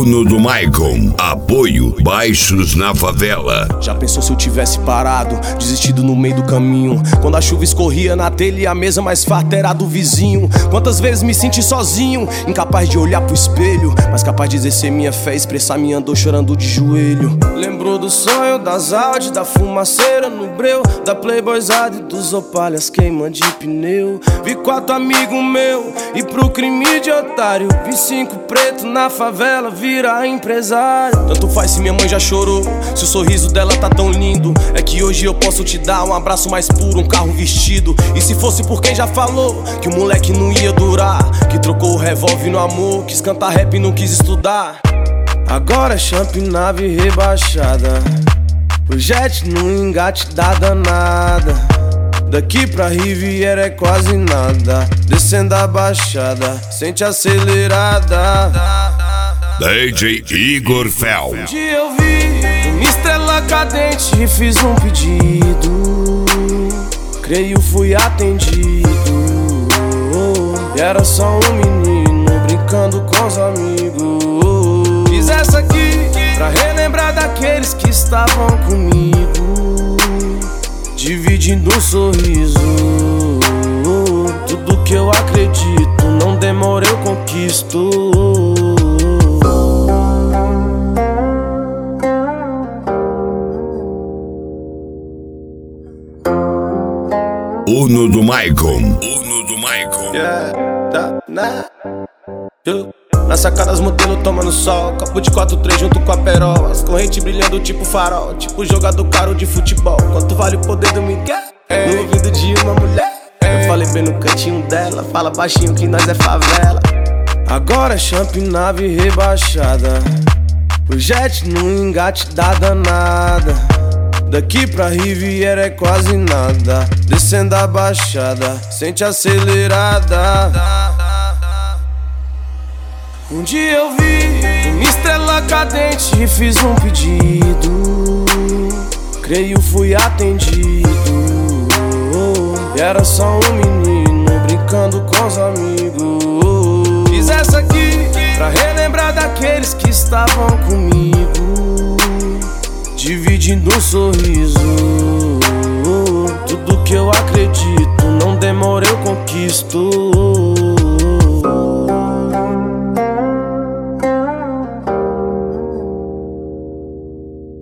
Uno do Maicon, apoio Baixos na Favela. Já pensou se eu tivesse parado, desistido no meio do caminho? Quando a chuva escorria na telha e a mesa mais farta era do vizinho. Quantas vezes me senti sozinho, incapaz de olhar pro espelho, mas capaz de exercer minha fé, expressar minha dor chorando de joelho. Lembrou do sonho, das Audi, da fumaceira no breu, da Playboyzada e dos opalhas queima de pneu. Vi 4 amigos meu e pro crime de otário, vi 5 preto na favela virar empresário. Tanto faz se minha mãe já chorou, se o sorriso dela tá tão lindo. É que hoje eu posso te dar um abraço mais puro, um carro vestido. E se fosse por quem já falou que o moleque não ia durar, que trocou o revólver no amor, quis cantar rap e não quis estudar. Agora é champ, nave rebaixada, o jet no engate da danada. Daqui pra Riviera é quase nada, descendo a baixada, sente acelerada. DJ Igor Fel. Um dia eu vi uma estrela cadente e fiz um pedido, creio fui atendido. E era só um menino brincando com os amigos. Fiz essa aqui pra relembrar daqueles que estavam comigo, dividindo um sorriso. Tudo que eu acredito, não demora eu conquisto. Uno do Maicon. Uno do Maicon. Na sacada as modelos tomando sol, copo de 4-3 junto com a perola, as correntes brilhando tipo farol, tipo jogador caro de futebol. Quanto vale o poder do Miguel no ouvido de uma mulher? Eu falei bem no cantinho dela, fala baixinho que nós é favela. Agora é champ, nave rebaixada, o jet no engate da danada. Daqui pra Riviera é quase nada, descendo a baixada, sente acelerada. Um dia eu vi uma estrela cadente e fiz um pedido, creio fui atendido. E era só um menino brincando com os amigos. Fiz essa aqui pra relembrar daqueles que estavam comigo, dividindo um sorriso. Tudo que eu acredito, não demora eu conquisto.